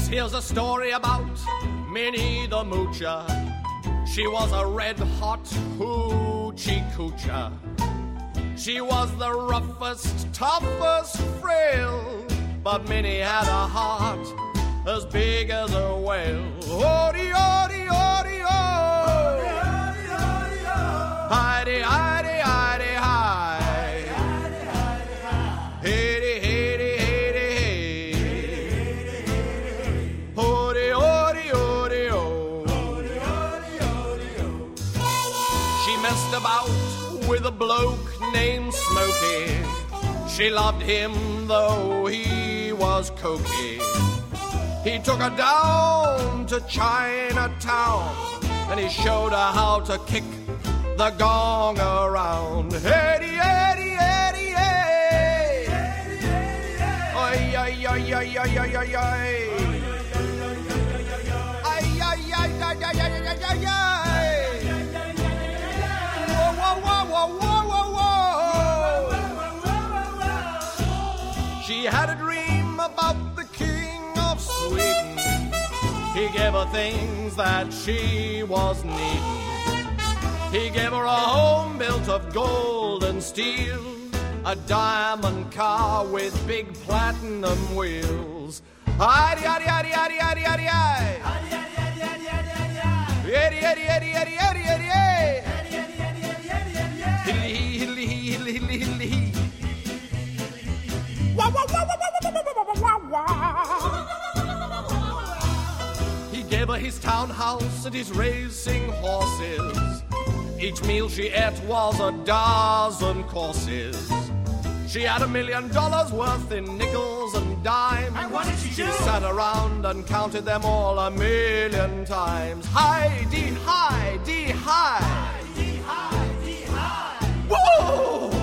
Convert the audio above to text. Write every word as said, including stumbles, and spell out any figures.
here's a story about Minnie the Moocher. She was a red-hot hoochie coocher. She was the roughest, toughest, frail, but Minnie had a heart as big as a whale. Odie, odie, odie, oh! Heidi, Heidi, Heidi, hi! Heidi, Heidi, Heidi, hey! Odie, odie, odie, oh! She messed about with a bloke named Smokey. She loved him though he was cokey. He took her down to Chinatown and he showed her how to kick the gong around. Eddie, Eddie, Eddie, Eddie. Ay, ay, ay, ay, ay, ay, ay, ay. Ay, ay, ay, ay, ay, ay, ay, ay, ay. Whoa, whoa, whoa, whoa, whoa, whoa. She had a dream about the king of Sweden. He gave her things that she was needing. He gave her a home built of gold and steel, a diamond car with big platinum wheels. Heidi, Heidi, Heidi, Heidi, Heidi, Heidi, Heidi. Eddie, Eddie, Eddie, Eddie, Eddie, Eddie, Eddie. Hiddly, hiddly, hiddly, hiddly, hiddly. Wah, wah, wah, wah, wah, wah, wah. He gave her his townhouse and his racing horses. Each meal she ate was a dozen courses. She had a million dollars worth in nickels and dimes. And what did she do? She sat around and counted them all a million times. Heidi, Heidi, Heidi. Heidi, Heidi, Heidi. Whoa!